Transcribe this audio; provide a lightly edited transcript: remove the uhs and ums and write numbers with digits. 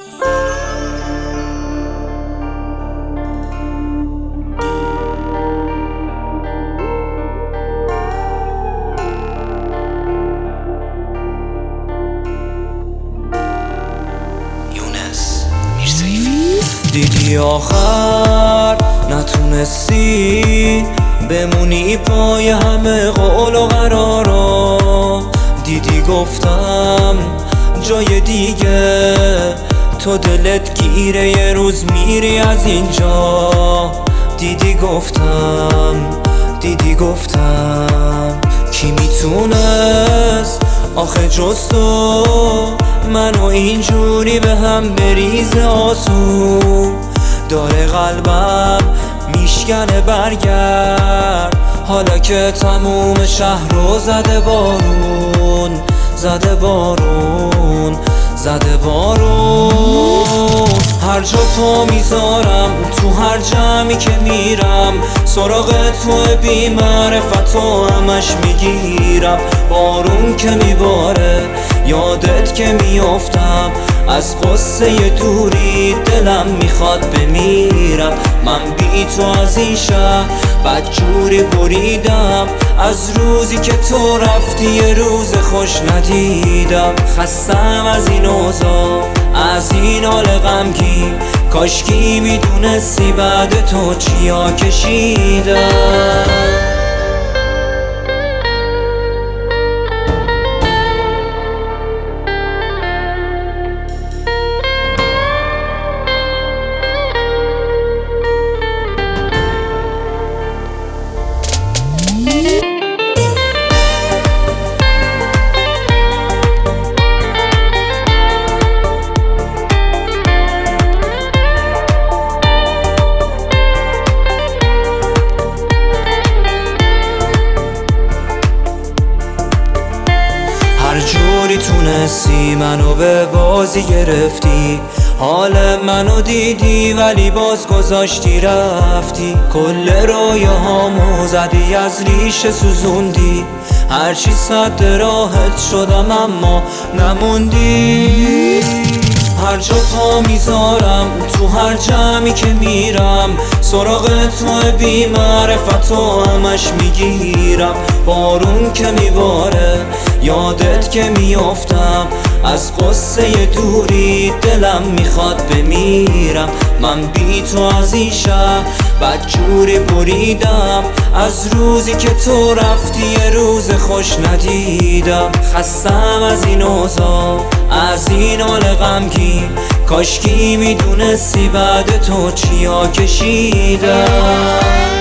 دیدی آخر نتونستی بمونی پای همه قول و قرارا. دیدی گفتم جای دیگه تو دلت گیره، یه روز میری از اینجا. دیدی گفتم کی میتونست آخه جز تو منو اینجوری به هم بریزه آسون. داره قلبم میشکنه برگرد، حالا که تموم شهر رو زده بارون. هر جا پا میذارم، تو هر جمعی که میرم، سراغ تو بی معرفت و همش میگیرم. بارون که میباره یادت که میافتم، از قصه دوری دلم میخواد بمیرم. من بی تو از این شهر بدجوری بریدم، از روزی که تو رفتی یه روز خوش ندیدم. خستم از این اوضاع، از این حال غمگین، کاشکی میدونستی بعد تو چیا کشیدم. هر جوری تونستی منو به بازی گرفتی، حال منو دیدی ولی باز گذاشتی رفتی. کل رویاهامو زدی از ریشه سوزوندی، هرچی صد راحت شدم اما نموندی. هر جا پا میذارم، تو هر جمعی که میرم، سراغ تو بی معرفت و همش میگیرم. بارون که میباره یادت که میافتم، از قصه دوری دلم میخواد بمیرم. من بی تو از این شهر بدجوری بریدم، از روزی که تو رفتی یه روز خوش ندیدم. خستم از این اوضاع، از این حال غمگین، کاشکی میدونستی بعد تو چیا کشیدم.